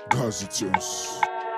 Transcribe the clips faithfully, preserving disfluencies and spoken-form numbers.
Gazetons.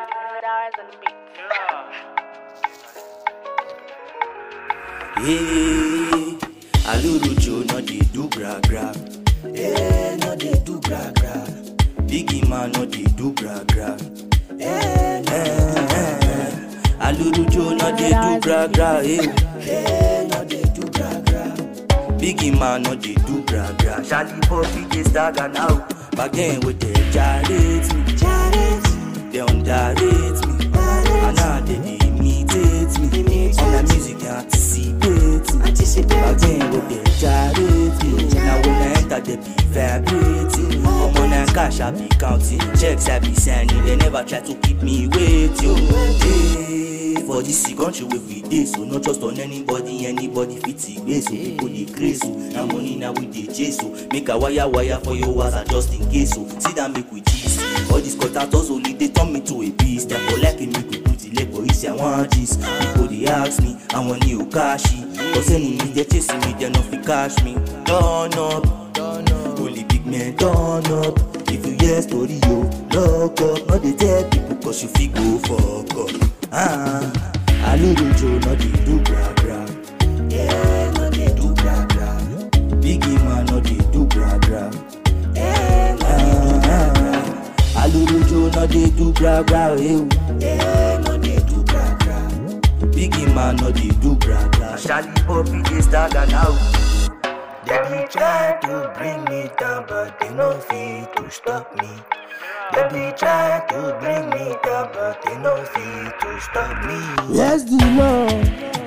Hey, Alurujo no dey do gra gra. Hey, no dey do gra gra. Biggie man no dey do gra gra. Hey, hey, hey. Alurujo no dey do gra gra. Hey, hey, no dey do gra gra. Biggie man no dey do gra gra. Charlie Poppy dey stagger now. Back then we dey gyrate me, gyrate. They underrate me, and now they dey imitate me. On the music they anticipate me. Back then we dey gyrate me. Now when I enter they be vibrating. I'm on a cash I be counting, checks I be sending. They never try to keep me waiting. Hey, for this country we be dey so not just on anybody, anybody fit it way. So people dey crazy. So now money now we dey chase. So make a wire wire for your was just in case. So see that make we cheese. All these contractors only they turn me to a beast. They go like me we put it like boys I want this. People they ask me I want you cashy. Cause enemies they chasing me they not fi cash me. Turn up, turn up. Only big men turn up. If you hear story yo, lock up. Not they tell people cause you fi go fuck up. Ah, Alurujo no dey do gra gra. Yeah, no dey do gra gra. Biggie man no dey do gra gra. Yeah, no dey do gra gra. Alurujo no dey do gra gra. Yeah, no dey do gra gra. Biggie man no dey do gra gra. Charlie Poppy dey stagger now. They be try to bring me down, but they no fit to stop me. They be try to bring me down, but they no fit to stop me. Yes, the law.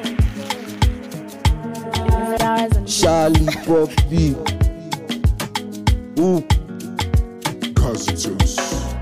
Charlie Poppy. Ooh. Gazetons.